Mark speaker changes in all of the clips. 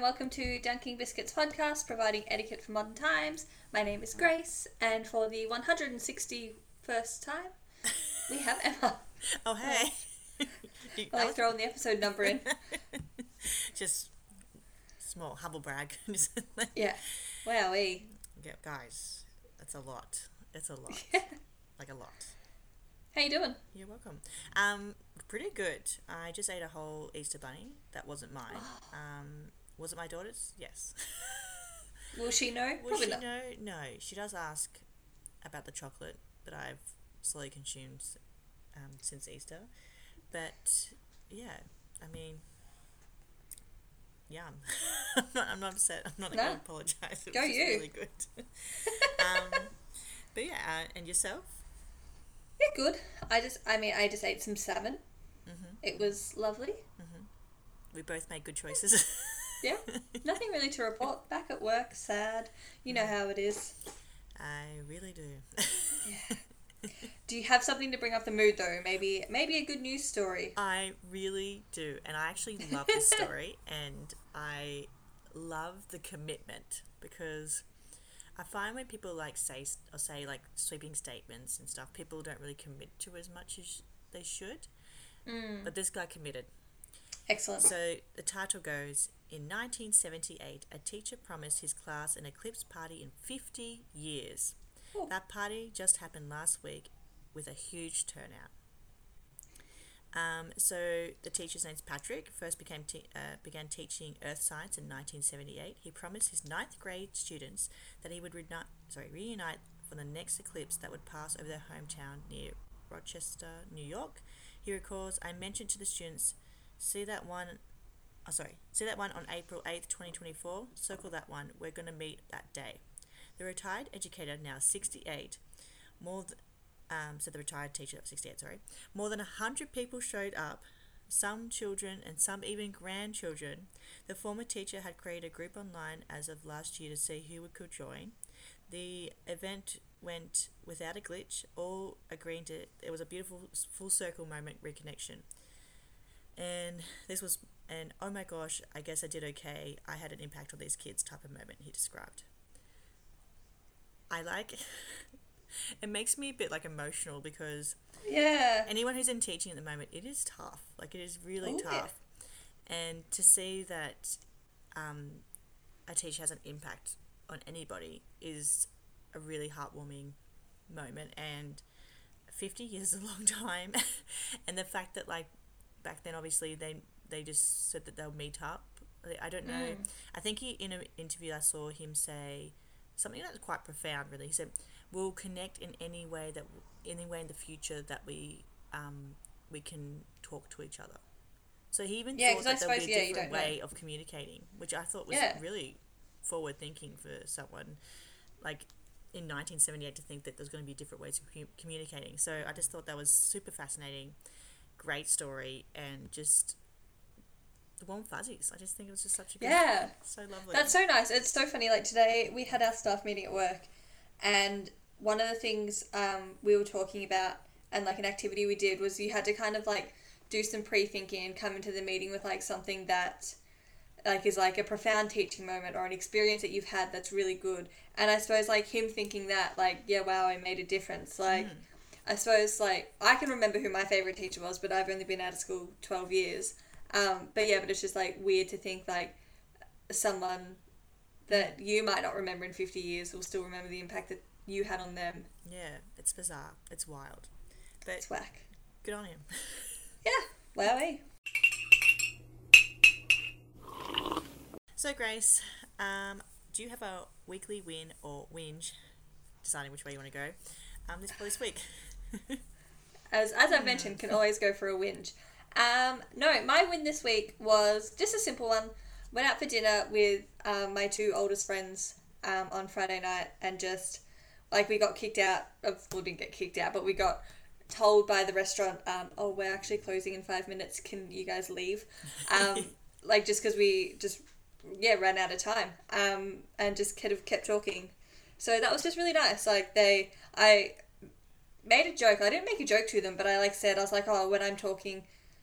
Speaker 1: welcome to Dunking Biscuits podcast, providing etiquette for modern times. My name is Grace, and for the 161st time, we have Emma.
Speaker 2: Oh, hey.
Speaker 1: I'll throwing the episode number in.
Speaker 2: Just small humble brag.
Speaker 1: Yeah. Wowee.
Speaker 2: Yeah, guys, that's a lot. It's a lot. Like a lot.
Speaker 1: How you doing?
Speaker 2: You're welcome. Pretty good. I just ate a whole Easter bunny. That wasn't mine. Was it my daughter's? Yes.
Speaker 1: Will she know?
Speaker 2: Will
Speaker 1: Probably
Speaker 2: she
Speaker 1: not.
Speaker 2: know? No. She does ask about the chocolate that I've slowly consumed since Easter. But, yeah, I mean, yum. I'm not upset. I'm not going to apologise. It
Speaker 1: Go
Speaker 2: was just
Speaker 1: you.
Speaker 2: really good. But, yeah, and yourself?
Speaker 1: Yeah, good. I just ate some salmon.
Speaker 2: Mm-hmm.
Speaker 1: It was lovely.
Speaker 2: Mm-hmm. We both made good choices.
Speaker 1: Yeah. Nothing really to report. Back at work, sad. You know how it is.
Speaker 2: I really do.
Speaker 1: Yeah. Do you have something to bring up the mood, though? Maybe a good news story.
Speaker 2: I really do. And I actually love this story. And I love the commitment. Because I find when people say like sweeping statements and stuff, people don't really commit to as much as they should. But this guy committed.
Speaker 1: Excellent.
Speaker 2: So the title goes, in 1978, a teacher promised his class an eclipse party in 50 years.
Speaker 1: Oh.
Speaker 2: That party just happened last week with a huge turnout. So the teacher's name's Patrick. First began teaching earth science in 1978. He promised his 9th grade students that he would reunite for the next eclipse that would pass over their hometown near Rochester, New York. He recalls, I mentioned to the students, see that one on April 8th, 2024? Circle that one. We're going to meet that day. The retired educator, now 68, the retired teacher, 68, more than 100 people showed up, some children and some even grandchildren. The former teacher had created a group online as of last year to see who could join. The event went without a glitch, all agreeing it was a beautiful full circle moment reconnection. And oh my gosh, I guess I did okay. I had an impact on these kids type of moment, he described. It makes me a bit emotional because anyone who's in teaching at the moment, it is tough. It is really tough. Yeah. And to see that a teacher has an impact on anybody is a really heartwarming moment. And 50 years is a long time. And the fact that back then, obviously, they just said that they'll meet up. I don't know. I think in an interview I saw him say something that's quite profound, really. He said, we'll connect in any way in the future that we can talk to each other. So he even thought that there would be a different way of communicating, which I thought was really forward-thinking for someone in 1978 to think that there's going to be different ways of communicating. So I just thought that was super fascinating, great story, and just the warm fuzzies. I just think it was just such a good, so lovely.
Speaker 1: That's so nice. It's so funny. Today we had our staff meeting at work, and one of the things we were talking about and an activity we did was you had to kind of do some pre-thinking and come into the meeting with something that is a profound teaching moment or an experience that you've had that's really good. And I suppose him thinking that wow, I made a difference. I suppose I can remember who my favourite teacher was, but I've only been out of school 12 years. But it's just weird to think someone that you might not remember in 50 years will still remember the impact that you had on them.
Speaker 2: Yeah, it's bizarre. It's wild. But
Speaker 1: it's whack.
Speaker 2: Good on him.
Speaker 1: Yeah, wowie.
Speaker 2: So Grace, do you have a weekly win or whinge, deciding which way you want to go, this week?
Speaker 1: As I've mentioned, can always go for a whinge. No, my win this week was just a simple one. Went out for dinner with my 2 oldest friends on Friday night, and just we got kicked out of, well, didn't get kicked out, but we got told by the restaurant, we're actually closing in 5 minutes, can you guys leave? Just because we just ran out of time, and just kept talking. So that was just really nice. I made a joke. I didn't make a joke to them, but I said, I was when I'm talking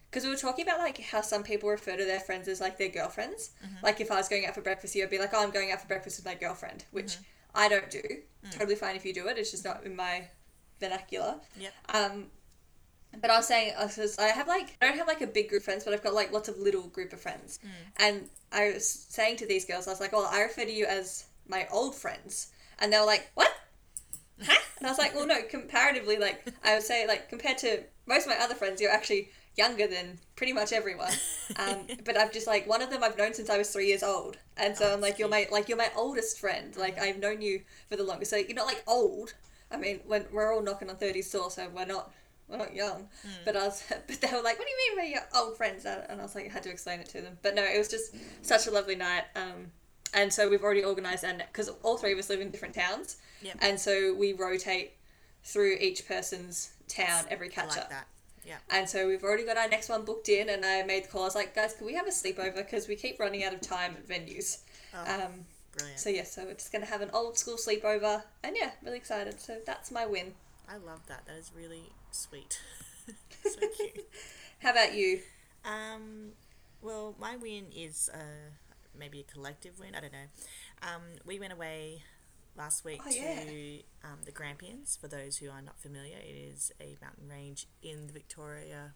Speaker 1: because we were talking about, like, how some people refer to their friends as, like, their girlfriends. Like, if I was going out for breakfast, you'd be like, oh, I'm going out for breakfast with my girlfriend, which I don't do. Totally fine if you do it. It's just not in my vernacular.
Speaker 2: Yep.
Speaker 1: But I was saying, I don't have, like, a big group of friends, but I've got, like, lots of little group of friends. And I was saying to these girls, I was like, well, I refer to you as my old friends. And they were like, what? Huh? And I was like, well, no, comparatively, like, I would say, like, compared to most of my other friends, you're actually younger than pretty much everyone. But I've just, like, one of them I've known since I was 3 years old. And so I'm like, you're my oldest friend. Like, I've known you for the longest. So you're not, like, old. I mean, when we're all knocking on 30 still, so we're not young. But they were like, what do you mean we're your old friends? And I was like, I had to explain it to them. But no, it was just such a lovely night. And so we've already organised, and because all three of us live in different towns.
Speaker 2: Yep.
Speaker 1: And so we rotate through each person's town every catch-up.
Speaker 2: I like that. Yeah.
Speaker 1: And so we've already got our next one booked in, and I made the call. I was like, guys, can we have a sleepover? Because we keep running out of time at venues.
Speaker 2: Brilliant.
Speaker 1: So, yeah, so we're just going to have an old school sleepover. And, yeah, really excited. So that's my win.
Speaker 2: I love that. That is really sweet. So cute.
Speaker 1: How about you?
Speaker 2: Well, my win is maybe a collective win. I don't know. We went away last week to the Grampians. For those who are not familiar, it is a mountain range in the Victoria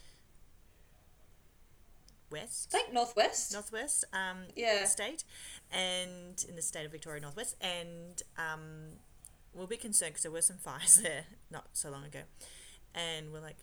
Speaker 2: West.
Speaker 1: Like Northwest,
Speaker 2: state, and in the state of Victoria Northwest, and we're a bit concerned because there were some fires there not so long ago, and we're like,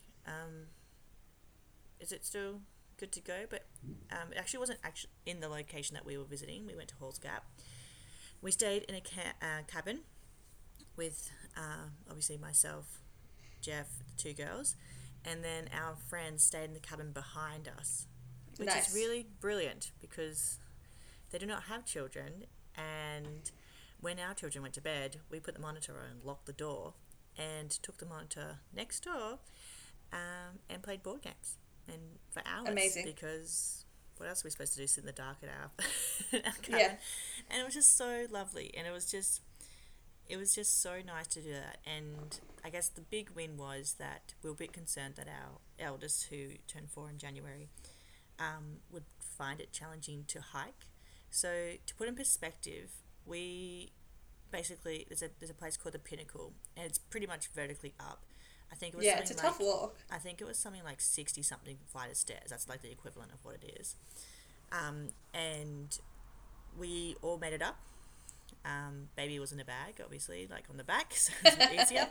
Speaker 2: is it still good to go? But it actually wasn't in the location that we were visiting. We went to Halls Gap. We stayed in a cabin with obviously myself, Jeff, the two girls, and then our friends stayed in the cabin behind us, which is really brilliant because they do not have children. And when our children went to bed, we put the monitor on and locked the door and took the monitor next door and played board games and for hours.
Speaker 1: Amazing.
Speaker 2: Because what else are we supposed to do? Sit in the dark at our cabin. Yeah. And it was just so lovely, and it was just so nice to do that. And I guess the big win was that we were a bit concerned that our eldest, who turned 4 in January, would find it challenging to hike. So to put in perspective, we basically there's a place called the Pinnacle, and it's pretty much vertically up. I think it was
Speaker 1: it's a tough walk.
Speaker 2: I think it was something like 60 something flight of stairs. That's like the equivalent of what it is. And we all made it up. Baby was in a bag, obviously, like on the back, so it was easier.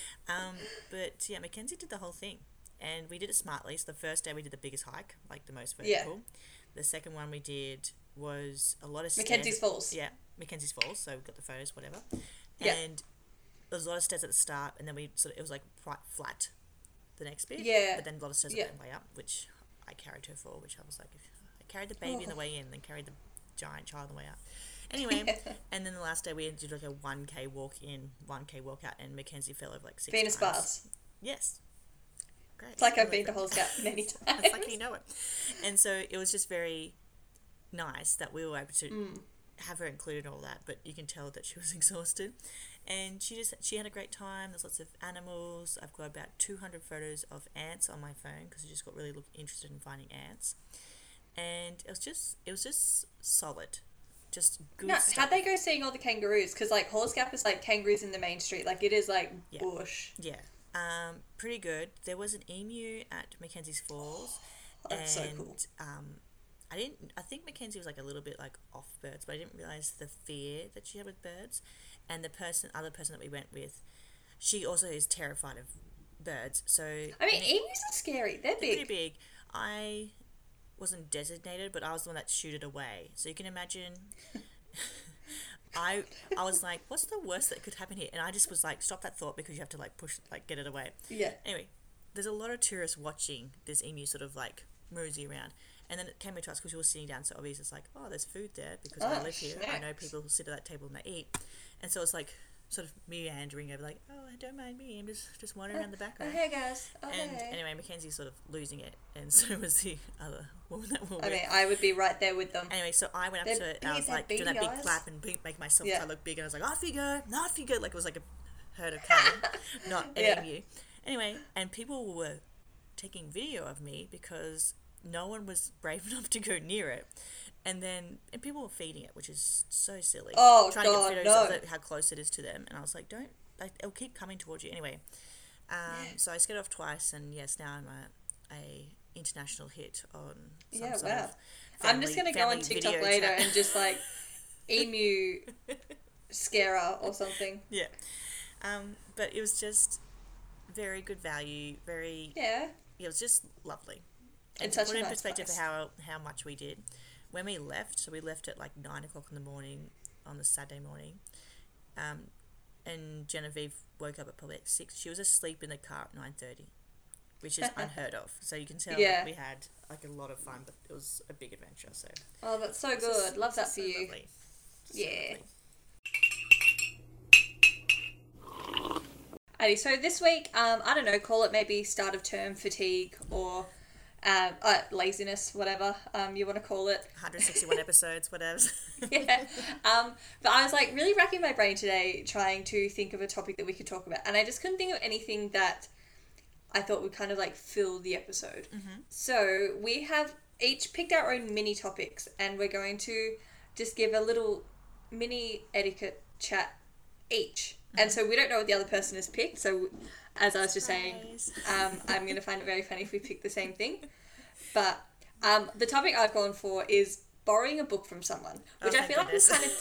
Speaker 2: But yeah, Mackenzie did the whole thing, and we did it smartly. So the first day we did the biggest hike, like the most vertical. The second one we did was a lot of stairs.
Speaker 1: Mackenzie's Falls.
Speaker 2: Yeah, Mackenzie's Falls. So we got the photos, whatever. And there was a lot of stairs at the start, and then it was like quite flat the next bit. Yeah. But then a lot of stairs on the way up, which I carried her for, which I was like, I carried the baby on the way in, then carried the giant child on the way out. Anyway, and then the last day we did like a 1K walk in, 1K walk out, and Mackenzie fell over like 6
Speaker 1: Venus
Speaker 2: times.
Speaker 1: bars.
Speaker 2: Yes. Great.
Speaker 1: It's like I've been to Halls Gap many times.
Speaker 2: It's like you know it. And so it was just very nice that we were able to have her included in all that, but you can tell that she was exhausted. And she had a great time. There's lots of animals. I've got about 200 photos of ants on my phone because I just got really interested in finding ants. And it was just solid. Just good stuff.
Speaker 1: How'd they go seeing all the kangaroos? Because, like, Halls Gap is, like, kangaroos in the main street. Like, it is, like, bush.
Speaker 2: Yeah. Pretty good. There was an emu at Mackenzie's Falls.
Speaker 1: That's so cool.
Speaker 2: I think Mackenzie was, like, a little bit, like, off birds, but I didn't realise the fear that she had with birds. And the other person that we went with, she also is terrified of birds. So
Speaker 1: I mean, emus are scary. They're big.
Speaker 2: Pretty big. I wasn't designated, but I was the one that shooted away. So you can imagine. I was like, what's the worst that could happen here? And I just was like, stop that thought, because you have to like push, like get it away.
Speaker 1: Yeah.
Speaker 2: Anyway, there's a lot of tourists watching this emu sort of like mosey around. And then it came to us because we were sitting down, so obviously it's like, oh, there's food there because I live here. I know people who sit at that table and they eat. And so it's like sort of meandering over, like, oh, don't mind me, I'm just wandering around the background.
Speaker 1: Oh, hey, guys. Oh,
Speaker 2: and
Speaker 1: hey.
Speaker 2: Anyway, Mackenzie's sort of losing it, and so was the other woman that we were with.
Speaker 1: I mean, I would be right there with them.
Speaker 2: Anyway, so I went up to it, and I was like, doing that big clap and make myself try to look big, and I was like, off you go, like it was like a herd of cattle, not an emu. Anyway, and people were taking video of me because no one was brave enough to go near it. And people were feeding it, which is so silly.
Speaker 1: Oh,
Speaker 2: trying
Speaker 1: God,
Speaker 2: to get videos of how close it is to them. And I was like, it'll keep coming towards you. Anyway, so I scared off twice, and yes, now I'm a international hit on some sort of
Speaker 1: I'm just going to go on TikTok later and just like emu scarer or something.
Speaker 2: Yeah. But it was just very good value, it was just lovely. And to put in perspective of how much we did, when we left, so we left at like 9 o'clock in the morning on the Saturday morning, and Genevieve woke up at probably like 6. She was asleep in the car at 9:30, which is unheard of. So you can tell that we had like a lot of fun, but it was a big adventure. So
Speaker 1: that's so good. Love that for you.
Speaker 2: Lovely.
Speaker 1: Yeah. Alrighty, so this week, I don't know, call it maybe start of term fatigue or laziness, whatever you want to call it.
Speaker 2: 161 episodes, whatever.
Speaker 1: Yeah. But I was like really racking my brain today trying to think of a topic that we could talk about, and I just couldn't think of anything that I thought would kind of like fill the episode. Mm-hmm. So we have each picked our own mini topics, and we're going to just give a little mini etiquette chat each. And so we don't know what the other person has picked. So as I was just saying, I'm going to find it very funny if we pick the same thing. But the topic I've gone for is borrowing a book from someone, which I feel like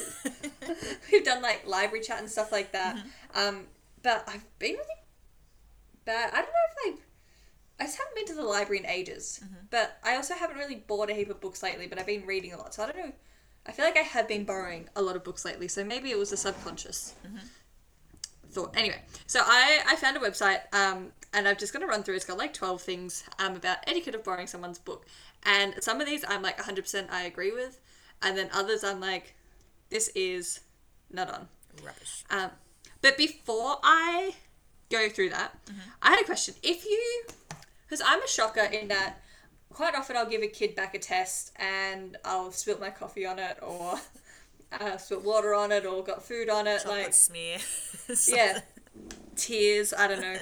Speaker 1: we've done like library chat and stuff like that. Mm-hmm. But I've been really bad. I don't know if I just haven't been to the library in ages. Mm-hmm. But I also haven't really bought a heap of books lately, but I've been reading a lot. So I don't know. I feel like I have been borrowing a lot of books lately. So maybe it was a subconscious thought. Anyway, so I found a website, and I'm just going to run through. It's got like 12 things about etiquette of borrowing someone's book. And some of these I'm like 100% I agree with. And then others I'm like, this is not on.
Speaker 2: Rubbish.
Speaker 1: But before I go through that, I had a question. Because I'm a shocker in that quite often I'll give a kid back a test and I'll spill my coffee on it, or spilled water on it, or got food on it.
Speaker 2: Chocolate smear.
Speaker 1: Yeah. Tears, I don't know.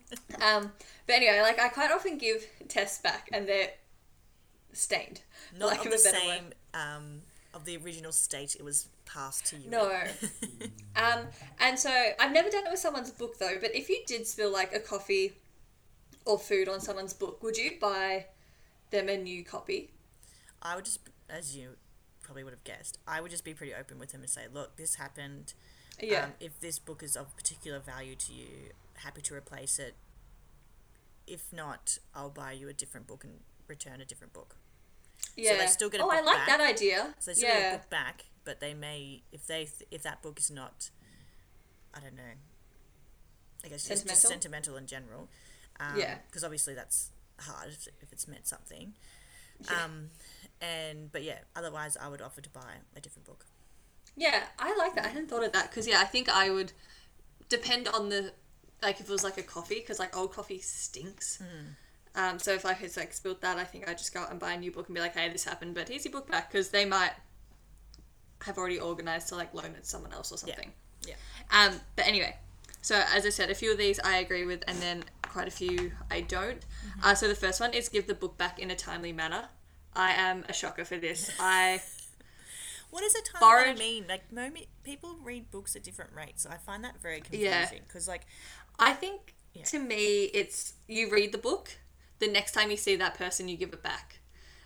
Speaker 1: But anyway, like I quite often give tests back and they're stained.
Speaker 2: Not of the same, of the original state it was passed to you.
Speaker 1: No. And so I've never done it with someone's book though, but if you did spill like a coffee or food on someone's book, would you buy them a new copy?
Speaker 2: I would just, as you probably would have guessed, I would just be pretty open with him and say, look, this happened.
Speaker 1: Yeah.
Speaker 2: If this book is of particular value to you, happy to replace it. If not, I'll buy you a different book and return a different book.
Speaker 1: Yeah.
Speaker 2: So they still get a book
Speaker 1: I like
Speaker 2: back.
Speaker 1: that idea.
Speaker 2: So they still get a book back, but they may, if that book is not, I don't know, I guess it's just sentimental in general. Because obviously that's hard if it's meant something. Yeah. But yeah, otherwise I would offer to buy a different book.
Speaker 1: Yeah, I like that. I hadn't thought of that because, I think I would depend on if it was like a coffee, because like old coffee stinks. So if I had like spilled that, I think I'd just go out and buy a new book and be like, hey, this happened, but here's your book back, because they might have already organised to like loan it to someone else or something. Yeah. But anyway, so as I said, a few of these I agree with, and then quite a few I don't. So the first one is give the book back in a timely manner. I am a shocker for this.
Speaker 2: What does a timely manner mean? Like, people read books at different rates, so I find that very confusing. Because,
Speaker 1: I think to me, it's you read the book, the next time you see that person, you give it back.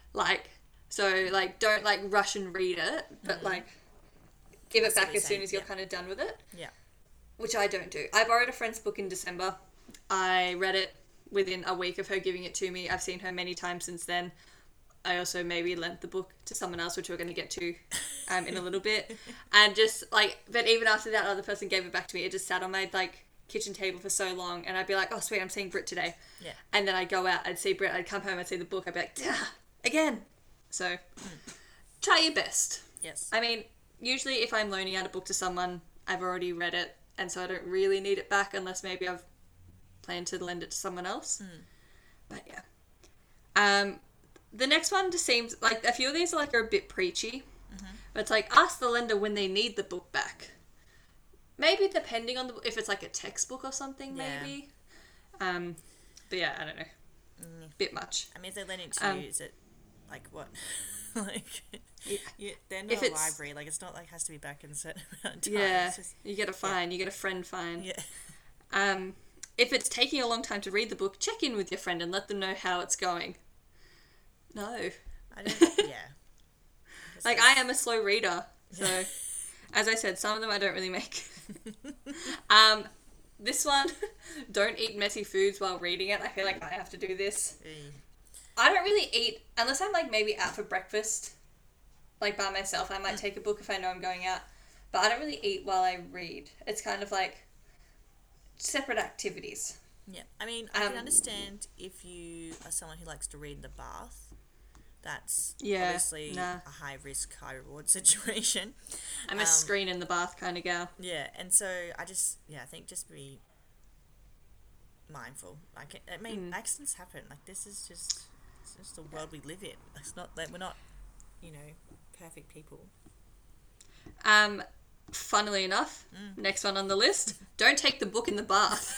Speaker 1: Don't rush and read it, but give it back as soon as you're kind of done with it.
Speaker 2: Yeah.
Speaker 1: Which I don't do. I borrowed a friend's book in December. I read it within a week of her giving it to me. I've seen her many times since then. I also maybe lent the book to someone else, which we're going to get to in a little bit. And just but even after that other person gave it back to me, it just sat on my kitchen table for so long, and I'd be like, oh sweet, I'm seeing Brit today.
Speaker 2: Yeah.
Speaker 1: And then I'd go out, I'd see Brit, I'd come home, I'd see the book, I'd be like, again. So try your best.
Speaker 2: Yes.
Speaker 1: I mean, usually if I'm loaning out a book to someone, I've already read it, and so I don't really need it back unless maybe I've planned to lend it to someone else. But yeah. The next one just seems like a few of these are a bit preachy. But it's ask the lender when they need the book back. Maybe depending on if it's a textbook or something, maybe. But yeah, I don't know. bit much.
Speaker 2: I mean, if they lend it to you, is it like what? Like, they're not a library. Like, it's not like it has to be back in a certain amount of time.
Speaker 1: Yeah, you get a fine. You get a friend fine.
Speaker 2: Yeah.
Speaker 1: If it's taking a long time to read the book, check in with your friend and let them know how it's going. No.
Speaker 2: I don't. Yeah.
Speaker 1: Like, I am a slow reader, so as I said, some of them I don't really make. This one, don't eat messy foods while reading it. I feel like I have to do this. I don't really eat, unless I'm, like, maybe out for breakfast, like, by myself. I might take a book if I know I'm going out, but I don't really eat while I read. It's kind of, like, separate activities.
Speaker 2: Yeah, I mean, I can understand if you are someone who likes to read in the bath. That's obviously a high risk, high reward situation.
Speaker 1: I'm a screen in the bath kind of gal.
Speaker 2: Yeah, and so I think just be mindful. Like, I mean, accidents happen. Like, this is just, it's just the world we live in. It's not that we're not, perfect people.
Speaker 1: Funnily enough, next one on the list, don't take the book in the bath.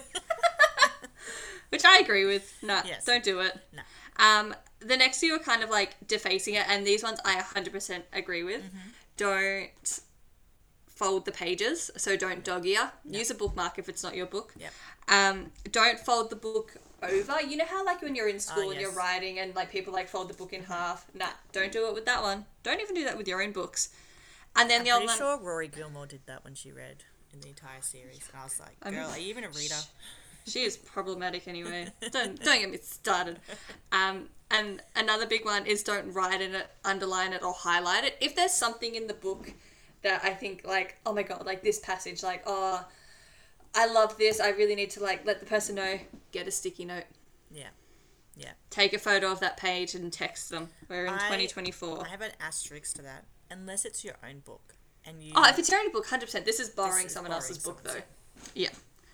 Speaker 1: Which I agree with. Don't do it.
Speaker 2: No.
Speaker 1: The next few are kind of like defacing it, and these ones I 100% agree with. Don't fold the pages, so don't dog ear. Use a bookmark if it's not your book. Don't fold the book over. You know how, like, when you're in school and you're writing and, like, people, like, fold the book in half? Don't do it with that one. Don't even do that with your own books. And then
Speaker 2: I'm pretty sure Rory Gilmore did that when she read in the entire series, and I was like, girl, are you even a reader?
Speaker 1: She is problematic anyway. Don't get me started. And another big one is don't write in it, underline it, or highlight it. If there's something in the book that I think, like, oh my god, like this passage, like, oh, I love this, I really need to, like, let the person know, get a sticky note.
Speaker 2: Yeah.
Speaker 1: Take a photo of that page and text them. We're in 2024.
Speaker 2: I have an asterisk to that. Unless it's your own book. And you.
Speaker 1: Oh, if it's your own book, 100%. This is borrowing someone else's book, though. Yeah.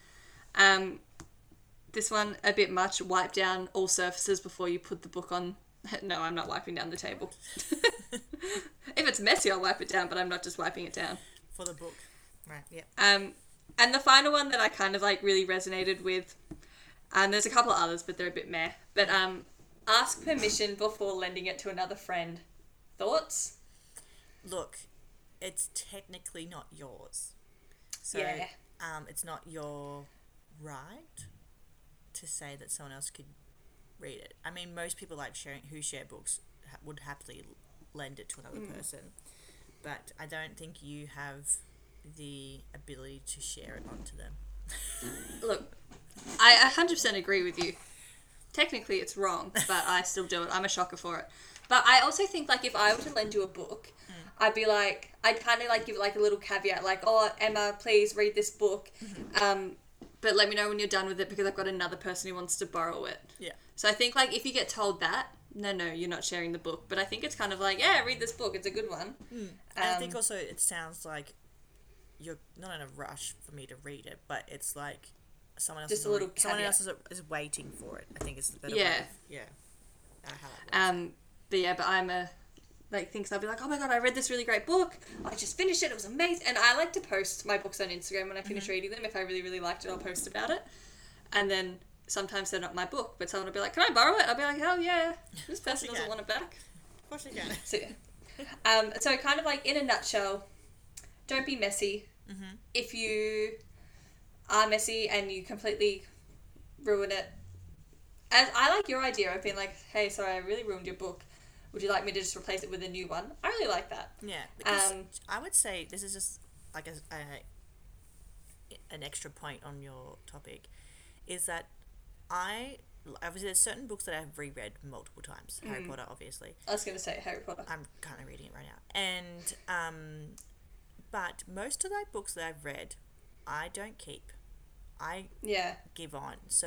Speaker 1: This one, a bit much. Wipe down all surfaces before you put the book on. No, I'm not wiping down the table. If it's messy, I'll wipe it down, but I'm not just wiping it down.
Speaker 2: For the book. Right, yeah.
Speaker 1: And the final one that I kind of, like, really resonated with, there's a couple of others, but they're a bit meh, but ask permission before lending it to another friend. Thoughts?
Speaker 2: Look, it's technically not yours. So, it's not your right to say that someone else could read it. I mean, most people who share books would happily lend it to another person, but I don't think you have the ability to share it onto them.
Speaker 1: Look, I 100% agree with you. Technically, it's wrong, but I still do it. I'm a shocker for it. But I also think, like, if I were to lend you a book, I'd be like, I'd kind of, like, give it, like, a little caveat, like, oh, Emma, please read this book. But let me know when you're done with it because I've got another person who wants to borrow it.
Speaker 2: Yeah.
Speaker 1: So I think, like, if you get told that, no, you're not sharing the book. But I think it's kind of like, yeah, read this book. It's a good one.
Speaker 2: And I think also it sounds like you're not in a rush for me to read it, but it's like someone else is waiting for it. I think is the better way.
Speaker 1: But I'm a... like, thinks I'll be like, oh my god, I read this really great book. I just finished it. It was amazing. And I like to post my books on Instagram when I finish reading them. If I really, really liked it, I'll post about it. And then sometimes they're not my book, but someone will be like, can I borrow it? I'll be like, hell yeah. This person doesn't want it back.
Speaker 2: Of course you can.
Speaker 1: So, yeah. So kind of like, in a nutshell, don't be messy. If you are messy and you completely ruin it, as I like your idea of being like, hey, sorry, I really ruined your book. Would you like me to just replace it with a new one? I really like that.
Speaker 2: Yeah, because I would say this is just like an extra point on your topic, is that obviously there's certain books that I've reread multiple times. Harry Potter, obviously.
Speaker 1: I was going to say Harry Potter.
Speaker 2: I'm currently reading it right now. And, but most of the books that I've read, I don't keep. I give on. So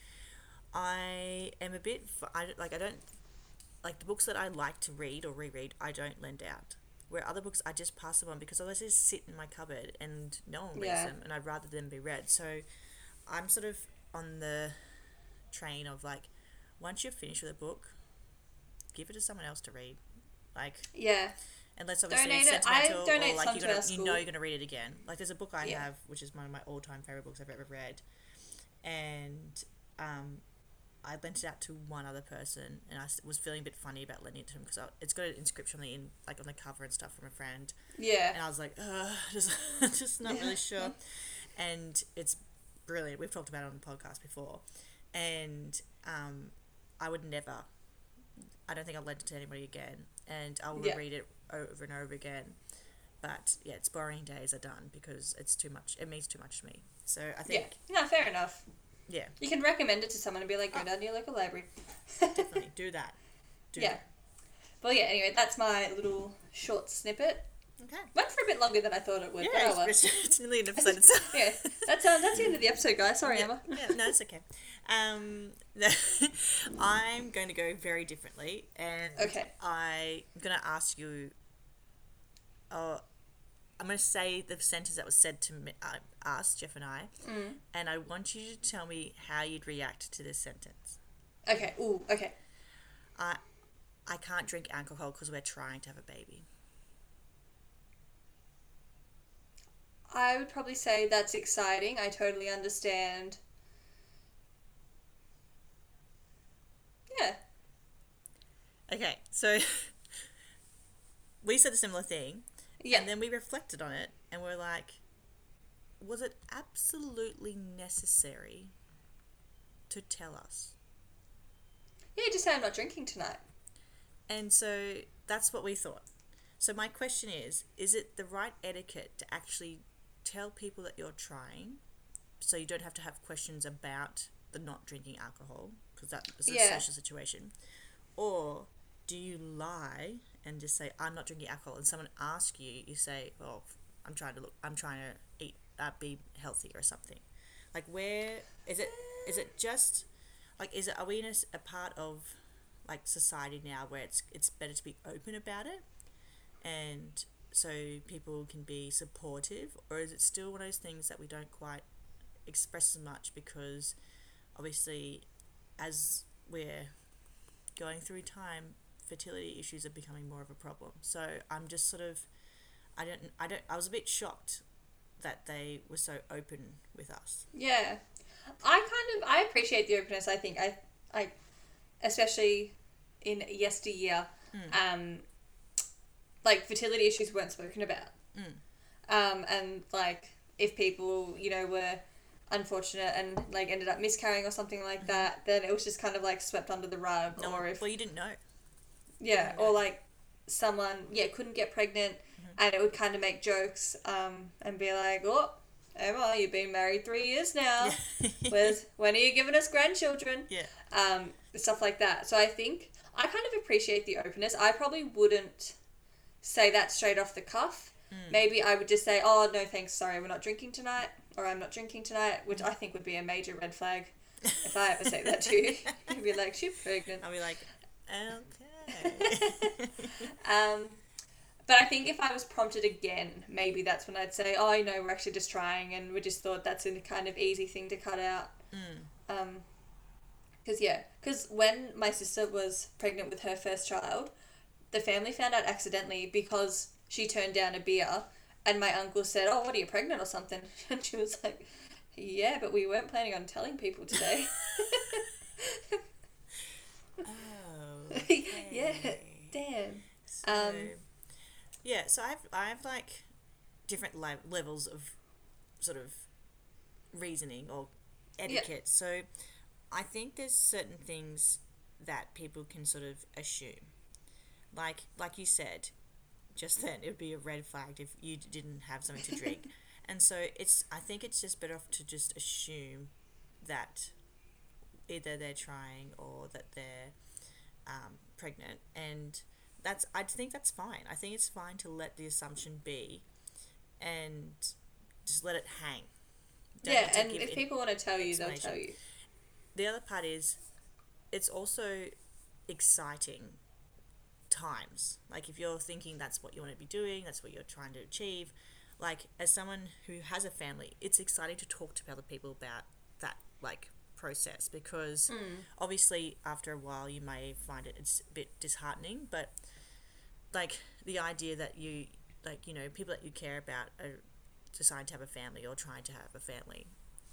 Speaker 2: I am a bit, I don't, like the books that I like to read or reread, I don't lend out. Where other books, I just pass them on because otherwise they just sit in my cupboard and no one reads them, and I'd rather them be read. So I'm sort of on the train of like, once you're finished with a book, give it to someone else to read. Like, unless obviously it's sentimental or like you're going to read it again. Like there's a book I have, which is one of my all-time favorite books I've ever read, and I lent it out to one other person, and I was feeling a bit funny about lending it to him because it's got an inscription on the cover and stuff from a friend.
Speaker 1: Yeah.
Speaker 2: And I was like, just not really sure. And it's brilliant. We've talked about it on the podcast before, and I would never. I don't think I'll lend it to anybody again, and I will read it over and over again. But yeah, its borrowing days are done because it's too much. It means too much to me. So I think.
Speaker 1: Yeah. No, fair enough.
Speaker 2: Yeah.
Speaker 1: You can recommend it to someone and be like, go down to your local library.
Speaker 2: Definitely. Do that. That.
Speaker 1: Well, yeah, anyway, that's my little short snippet.
Speaker 2: Okay.
Speaker 1: Went for a bit longer than I thought it would.
Speaker 2: Yeah, it's nearly an episode itself.
Speaker 1: Yeah. That's the end of the episode, guys. Sorry, Emma.
Speaker 2: Yeah, no, it's okay. I'm going to go very differently. And I'm going to ask you... I'm going to say the sentence that was said to me, us, Jeff and I, and I want you to tell me how you'd react to this sentence.
Speaker 1: Okay. Ooh, okay.
Speaker 2: I can't drink alcohol because we're trying to have a baby.
Speaker 1: I would probably say that's exciting. I totally understand. Yeah.
Speaker 2: Okay, so we said a similar thing. Yeah. And then we reflected on it and we're like, was it absolutely necessary to tell us?
Speaker 1: Yeah, just say I'm not drinking tonight.
Speaker 2: And so that's what we thought. So my question is it the right etiquette to actually tell people that you're trying so you don't have to have questions about the not drinking alcohol because that is a social situation? Or do you lie and just say, I'm not drinking alcohol, and someone asks you, you say, well, I'm trying to eat, be healthy or something? Like, where is it just, like, are we in a part of, like, society now where it's better to be open about it and so people can be supportive, or is it still one of those things that we don't quite express as much because obviously as we're going through time, fertility issues are becoming more of a problem. So I'm just sort of, I was a bit shocked that they were so open with us.
Speaker 1: Yeah. I appreciate the openness. I think I especially in yesteryear, like fertility issues weren't spoken about. And like if people, were unfortunate and like ended up miscarrying or something like that, then it was just kind of like swept under the rug.
Speaker 2: Well, you didn't know.
Speaker 1: Yeah, or like someone, couldn't get pregnant, and it would kind of make jokes, and be like, oh, Emma, you've been married 3 years now. When are you giving us grandchildren?
Speaker 2: Yeah.
Speaker 1: Stuff like that. So I think I kind of appreciate the openness. I probably wouldn't say that straight off the cuff. Maybe I would just say, oh, no, thanks, sorry, we're not drinking tonight, or I'm not drinking tonight, which I think would be a major red flag if I ever say that to you. You'd be like, she's pregnant.
Speaker 2: I'll be like, okay.
Speaker 1: But I think if I was prompted again, maybe that's when I'd say, oh, we're actually just trying, and we just thought that's a kind of easy thing to cut out. Because when my sister was pregnant with her first child, the family found out accidentally because she turned down a beer, and my uncle said, oh, what, are you pregnant or something? And she was like, yeah, but we weren't planning on telling people today.
Speaker 2: Okay.
Speaker 1: Yeah, damn.
Speaker 2: So I've like different levels of sort of reasoning or etiquette. Yeah. So I think there's certain things that people can sort of assume. Like you said, just then it would be a red flag if you didn't have something to drink. And so I think it's just better off to just assume that either they're trying or that they're pregnant, and I think that's fine. I think it's fine to let the assumption be and just let it hang.
Speaker 1: And if people want to tell you, they'll tell you.
Speaker 2: The other part is it's also exciting times. Like if you're thinking that's what you want to be doing, that's what you're trying to achieve, like as someone who has a family, it's exciting to talk to other people about that like process, because obviously after a while you may find it's a bit disheartening, but like the idea that you people that you care about are deciding to have a family or trying to have a family,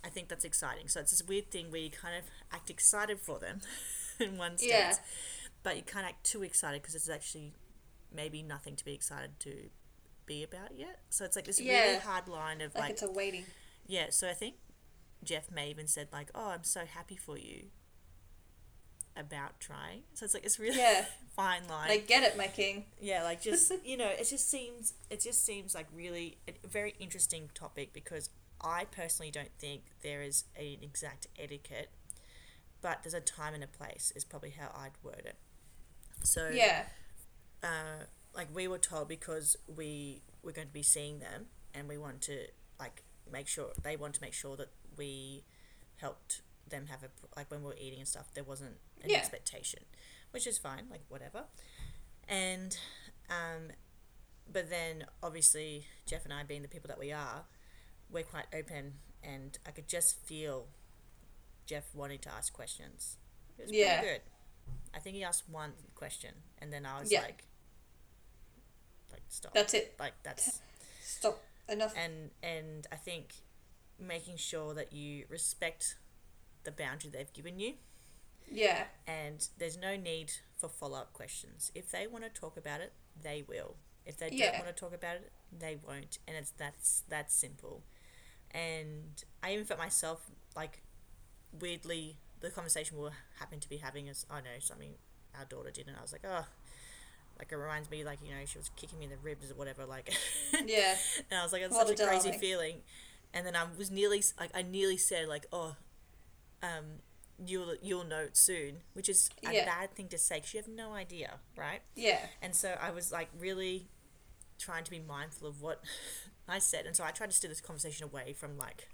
Speaker 2: I think that's exciting. So it's this weird thing where you kind of act excited for them in one sense,
Speaker 1: Yeah.
Speaker 2: but you can't act too excited because it's actually maybe nothing to be excited to be about yet. So it's like this really hard line of
Speaker 1: like it's a waiting.
Speaker 2: Yeah, so I think Jeff may even said like, "Oh, I'm so happy for you about trying." So it's like it's really fine line.
Speaker 1: Like, get it, my king.
Speaker 2: Yeah, like just it just seems like really a very interesting topic because I personally don't think there is an exact etiquette, but there's a time and a place is probably how I'd word it. So like we were told because we were going to be seeing them and we want to like make sure that we helped them have like when we were eating and stuff there wasn't an expectation, which is fine, like whatever. And but then obviously Jeff and I, being the people that we are, we're quite open, and I could just feel Jeff wanting to ask questions. It was pretty good. I think he asked one question and then I was like stop.
Speaker 1: That's it.
Speaker 2: Like that's
Speaker 1: stop. Enough.
Speaker 2: And I think making sure that you respect the boundary they've given you.
Speaker 1: Yeah.
Speaker 2: And there's no need for follow-up questions. If they want to talk about it, they will. If they don't want to talk about it, they won't. And that's simple. And I even felt myself, like, weirdly, the conversation we were happened to be having is, I know, something our daughter did, and I was like, oh, like, it reminds me, like, she was kicking me in the ribs or whatever, like.
Speaker 1: Yeah.
Speaker 2: And I was like, it's such a crazy feeling. And then I was nearly said, like, oh, you'll know it soon, which is a bad thing to say because you have no idea, right?
Speaker 1: Yeah.
Speaker 2: And so I was, like, really trying to be mindful of what I said, and so I tried to steer this conversation away from, like,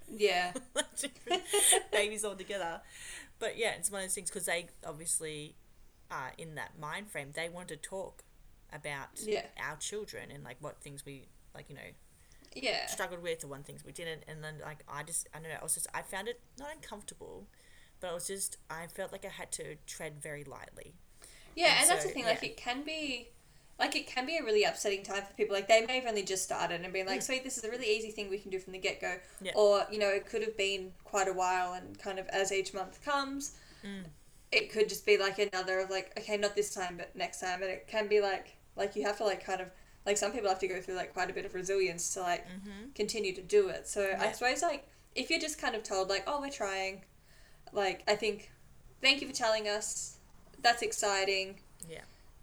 Speaker 2: babies all together. But yeah, it's one of those things because they obviously are in that mind frame. They want to talk about our children and, like, what things we, like, struggled with or what things we didn't. And then, like, I don't know, I found it not uncomfortable, but I felt like I had to tread very lightly.
Speaker 1: Yeah, and that's the thing, like, it can be a really upsetting time for people. Like, they may have only just started and been like, sweet, this is a really easy thing we can do from the get-go. Yeah. Or, it could have been quite a while, and kind of as each month comes, it could just be, like, another of, like, okay, not this time, but next time. And it can be, like you have to, like, kind of, like, some people have to go through, like, quite a bit of resilience to, like, continue to do it. So I suppose, like, if you're just kind of told, like, oh, we're trying, like, I think, thank you for telling us. That's exciting.
Speaker 2: Yeah.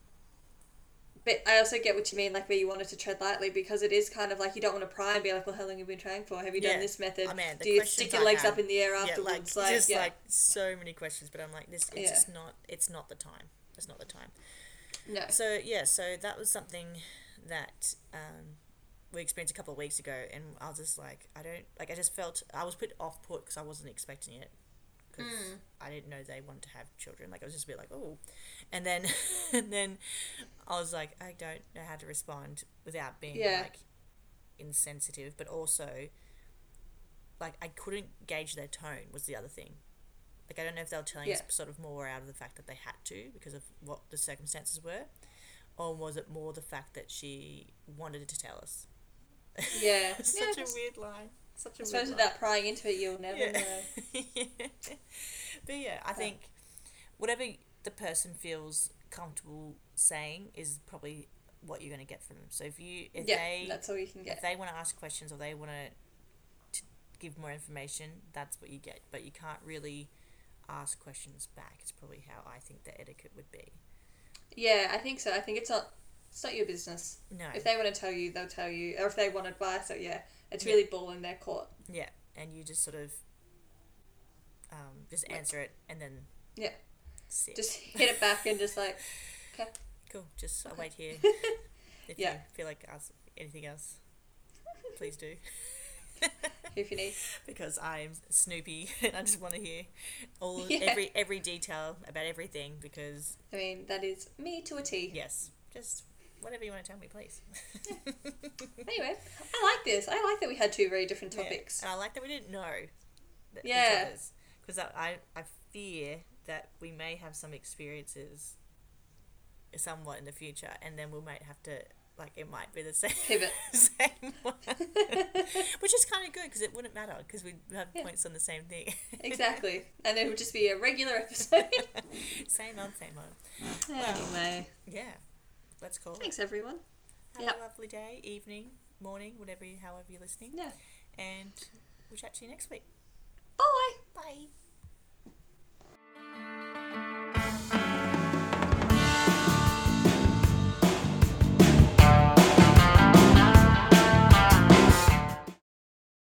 Speaker 1: But I also get what you mean, like, where you wanted to tread lightly, because it is kind of like you don't want to pry and be like, well, how long have you been trying for? Have you done this method?
Speaker 2: Oh, man,
Speaker 1: do you stick your legs up in the air afterwards?
Speaker 2: Like so many questions, but I'm like, it's just not, it's not the time. It's not the time.
Speaker 1: No.
Speaker 2: So, so that was something that we experienced a couple of weeks ago, and I was just like, I just felt, I was put off-put because I wasn't expecting it. Because I didn't know they wanted to have children. Like, I was just a bit like, oh. And then I was like, I don't know how to respond without being, like, insensitive. But also, like, I couldn't gauge their tone was the other thing. Like, I don't know if they were telling us sort of more out of the fact that they had to because of what the circumstances were. Or was it more the fact that she wanted to tell us?
Speaker 1: Yeah.
Speaker 2: Such a weird line.
Speaker 1: I suppose without prying into it, you'll never know.
Speaker 2: But yeah, I think whatever the person feels comfortable saying is probably what you're going to get from them. So if
Speaker 1: that's all you can get.
Speaker 2: If they want to ask questions or they want to give more information, that's what you get. But you can't really ask questions back. It's probably how I think the etiquette would be.
Speaker 1: Yeah, I think so. I think it's not your business.
Speaker 2: No.
Speaker 1: If they want to tell you, they'll tell you. Or if they want advice, it's really ball in their court.
Speaker 2: Yeah, and you just sort of just answer it and then sit.
Speaker 1: Just hit it back and just like, okay.
Speaker 2: Cool, just I'll wait here. If you feel like ask anything else, please do.
Speaker 1: If you need.
Speaker 2: Because I'm Snoopy and I just want to hear every detail about everything because...
Speaker 1: I mean, that is me to a T.
Speaker 2: Yes, just... whatever you want to tell me, please.
Speaker 1: Anyway, I like this. I like that we had two very different topics.
Speaker 2: And I like that we didn't know each other's. Because I fear that we may have some experiences somewhat in the future, and then we might have to, like it might be the same
Speaker 1: pivot,
Speaker 2: same one, which is kind of good because it wouldn't matter because we have points on the same thing.
Speaker 1: Exactly, and it would just be a regular episode.
Speaker 2: Same on.
Speaker 1: Anyway,
Speaker 2: yeah, that's cool.
Speaker 1: Thanks everyone.
Speaker 2: Have a lovely day, evening, morning, however you're listening.
Speaker 1: Yeah,
Speaker 2: and we'll chat to you next week.
Speaker 1: Bye.
Speaker 2: Bye.